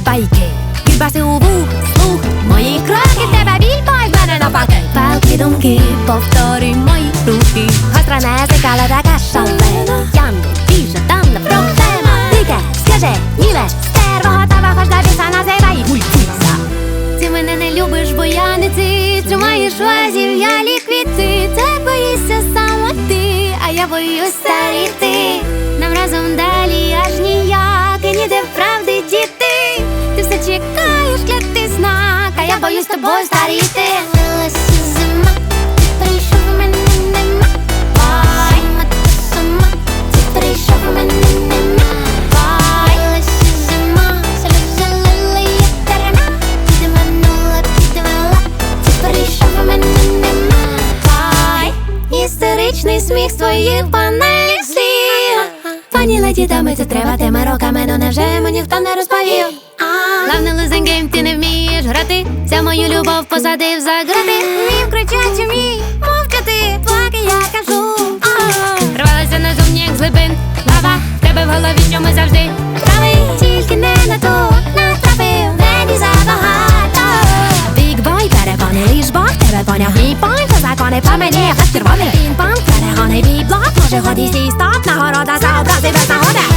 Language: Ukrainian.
байки. Відбаси у вух, слух, мої кроки, тебе біль, бой, в мене навпаки. Палки думки, повторюй мої рухи. Гостра язик, але така шалена. Я не більше там не проблема. Дике, скажи, німе, стерво, готова, хоч до біса називай гульфіса. Ти мене не любиш, бо я не ти. Тримаєш вазів, я ліквіти. Ти боїшся саме ти, а я боюсь старіти. Нам разом далі аж ніяк, і ніде правди діти. Ти все чекаєш, клятий знак, а я боюсь тобою старіти. Лилася зима, ти прийшов, мене нема. Зима та сама, ти прийшов, мене нема. Лилася зима, сльози лили, як дарма. Підманула, підвела, ти прийшов, мене нема. Істеричний сміх з твоїх банальних слів. Пані леді, дами, це треба тими роками, ну невже мені ніхто не розповів? Главний losing game, ти не вмієш грати. Вся мою любов посадив за грати. Вмів кричать, вмій мовчати, поки я кажу. Рвалася назовні, як з глибин лава. В тебе в голові, що ми завжди праві. Тільки не на ту натрапив, мені забагато. Big boy, перепони, лиш Бог тебе поняв. Мій пой, по закони по мені, як червоний пінг-понг. Перегони, бій-блок, може годі сій стоп. Нагорода за образи без нагоди.